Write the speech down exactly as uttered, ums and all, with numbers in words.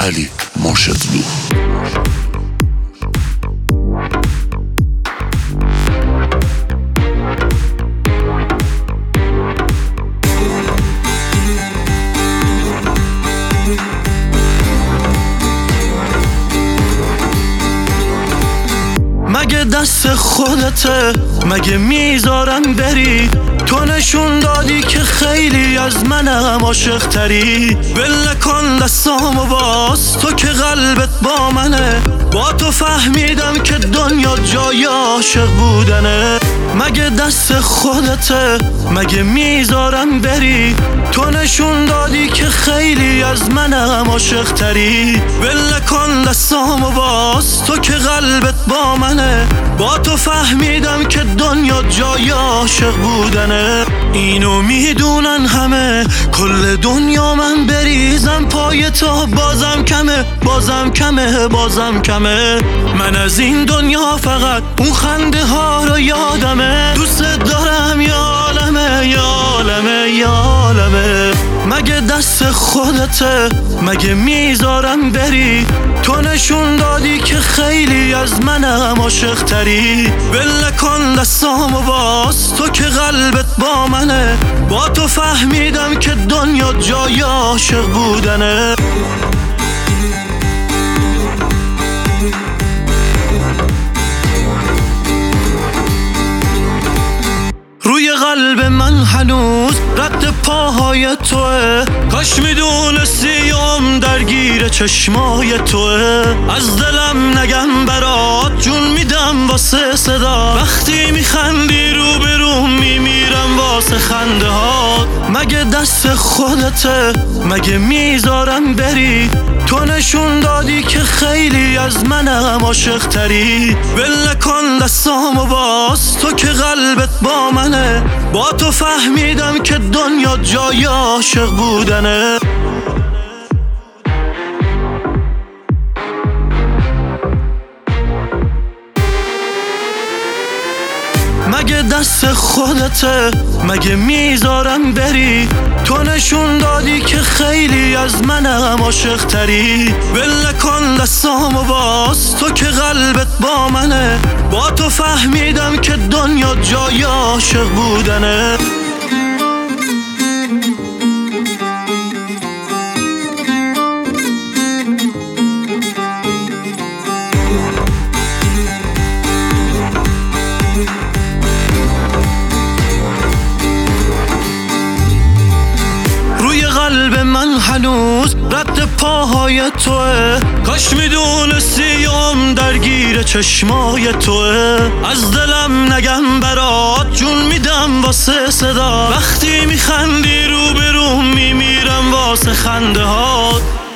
علی مرشدلو. مگه دست خودته، مگه میذارم بری؟ تو نشون دادی که خیلی از منم عاشق تری. بله کن دستامو باز، تو که قلبت با منه. با تو فهمیدم که دنیا جای عاشق بودنه. مگه دست خودته، مگه میذارم بری؟ تو نشون دادی که خیلی از منم عاشق تری. بله کن دستامو باز، تو که قلبت با منه. با تو فهمیدم که دنیا جای عاشق بودنه. اینو میدونن همه، کل دنیا من بریزم پای تو بازم کمه، بازم کمه، بازم کمه. من از این دنیا فقط اون خنده ها رو یادمه. دوست دارم یا عالمه، یا عالمه، یا عالمه. مگه دست خودته، مگه میذارم بری؟ تو نشون دادی که خیلی از منم عاشق تری. بله کن دستامو باز، تو که قلبت با منه. با تو فهمیدم که دنیا جای عاشق بودنه. روی قلب من هنوز رد پاهای توه. کاش میدونستی عمر درگیر چشمای توه. از دلم نگم برات، جون میدم واسه صدا. وقتی میخندی رو به رو میمیرم واسه خنده هات. مگه دست خودته، مگه میذارم بری؟ تو نشون دادی که خیلی از منم عاشق تری. بله کن دستامو باز، تو که قلبت با منه. با تو فهمیدم که دنیا جای عاشق بودنه. مگه دست خودته، مگه میذارم بری؟ تو نشون دادی که خیلی از منم عاشق تری. بله کن دستامو باز، تو که قلبت با منه. با تو فهمیدم که دنیا جای عاشق بودنه. قلب من هنوز رد پاهای توه. کاش میدونستی عمر درگیر چشمای توه. از دلم نگم برات، جون میدم واسه صدا. وقتی میخندی رو به رو میمیرم واسه خنده هات.